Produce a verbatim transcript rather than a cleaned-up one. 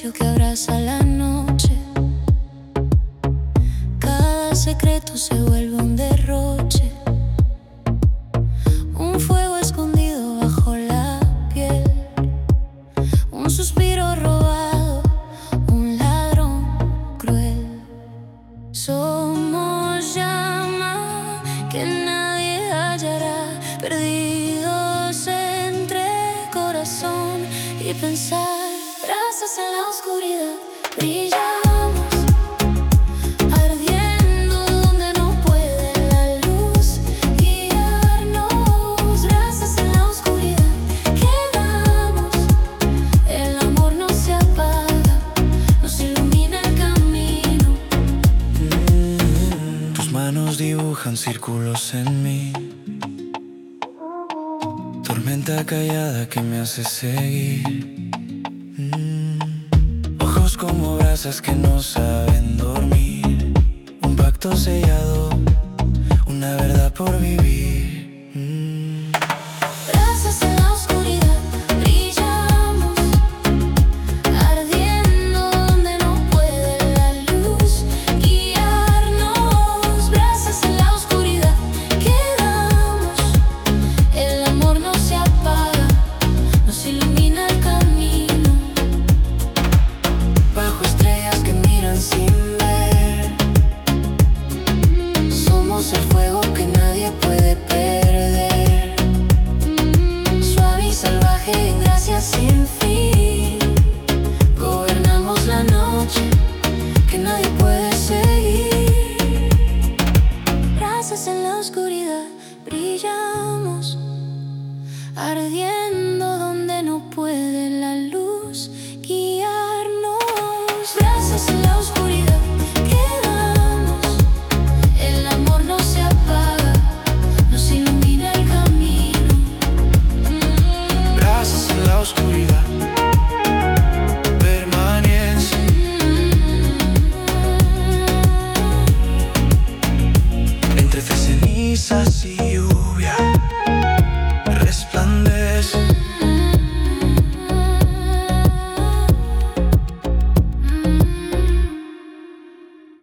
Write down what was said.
silencio que abraza la noche. Cada secreto se vuelve un derroche, un fuego escondido bajo la piel, un suspiro robado, un ladrón cruel. Somos llama que nadie hallará, perdidos entre corazón y pensar. Brasas en la oscuridad, brillamos, ardiendo donde no puede la luz guiarnos. Brasas en la oscuridad, quedamos, el amor no se apaga, nos ilumina el camino. mm, Tus manos dibujan círculos en mí, tormenta callada que me hace seguir. Ojos como brasas que no saben dormir, un pacto sellado, una verdad por vivir. mm. Brasas en la oscuridad, brillamos, ardiendo donde no puede la luz guiarnos. Brasas en la oscuridad, quedamos, el amor no se apaga, nos ilumina el camino. Bajo estrellas que miran sin ver, Somos el fuego que nadie puede perder, suave y salvaje en gracia sin fin. Gobernamos la noche que nadie puede seguir. Brasas en la oscuridad, brillamos, ardiendo donde no puede la luz guiarnos. Brasas en la oscuridad, quedamos, el amor no se apaga, nos ilumina el camino. brasas en la oscuridad, permanece. Entre cenizas y lluvia, resplandece.